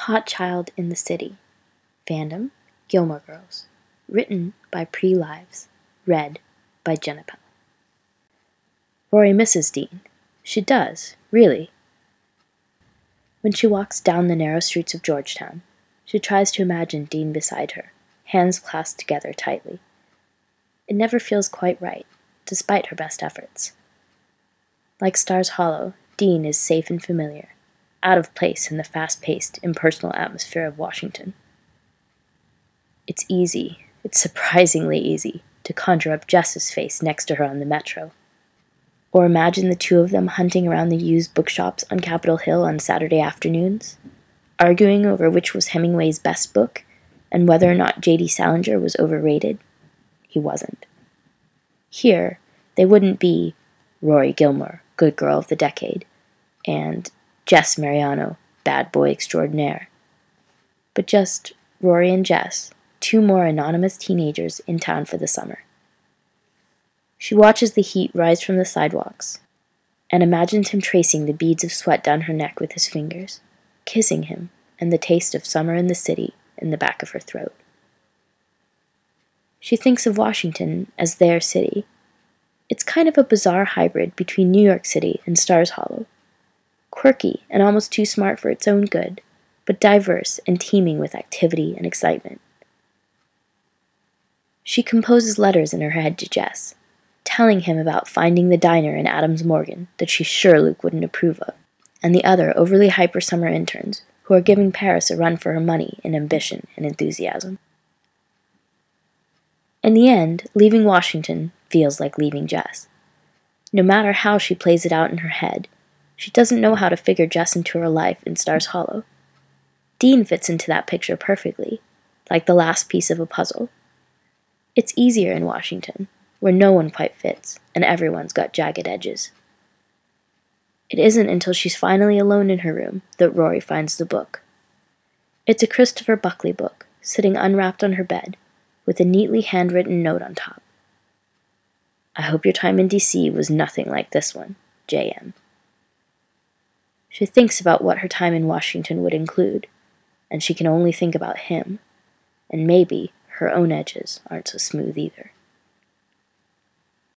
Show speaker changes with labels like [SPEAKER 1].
[SPEAKER 1] Hot Child in the City. Fandom, Gilmore Girls. Written by Pre Lives. Read by Jenna Pell. Rory misses Dean. She does, really. When she walks down the narrow streets of Georgetown, she tries to imagine Dean beside her, hands clasped together tightly. It never feels quite right, despite her best efforts. Like Stars Hollow, Dean is safe and familiar, out of place in the fast-paced, impersonal atmosphere of Washington. It's surprisingly easy, to conjure up Jess's face next to her on the metro. Or imagine the two of them hunting around the used bookshops on Capitol Hill on Saturday afternoons, arguing over which was Hemingway's best book, and whether or not J.D. Salinger was overrated. He wasn't. Here, they wouldn't be Rory Gilmore, good girl of the decade, and Jess Mariano, bad boy extraordinaire. But just Rory and Jess, two more anonymous teenagers in town for the summer. She watches the heat rise from the sidewalks, and imagines him tracing the beads of sweat down her neck with his fingers, kissing him, and the taste of summer in the city in the back of her throat. She thinks of Washington as their city. It's kind of a bizarre hybrid between New York City and Stars Hollow. Quirky and almost too smart for its own good, but diverse and teeming with activity and excitement. She composes letters in her head to Jess, telling him about finding the diner in Adams Morgan that she's sure Luke wouldn't approve of, and the other overly hyper summer interns who are giving Paris a run for her money in ambition and enthusiasm. In the end, leaving Washington feels like leaving Jess. No matter how she plays it out in her head, she doesn't know how to figure Jess into her life in Stars Hollow. Dean fits into that picture perfectly, like the last piece of a puzzle. It's easier in Washington, where no one quite fits, and everyone's got jagged edges. It isn't until she's finally alone in her room that Rory finds the book. It's a Christopher Buckley book, sitting unwrapped on her bed, with a neatly handwritten note on top. I hope your time in D.C. was nothing like this one, J.M. She thinks about what her time in Washington would include, and she can only think about him, and maybe her own edges aren't so smooth either.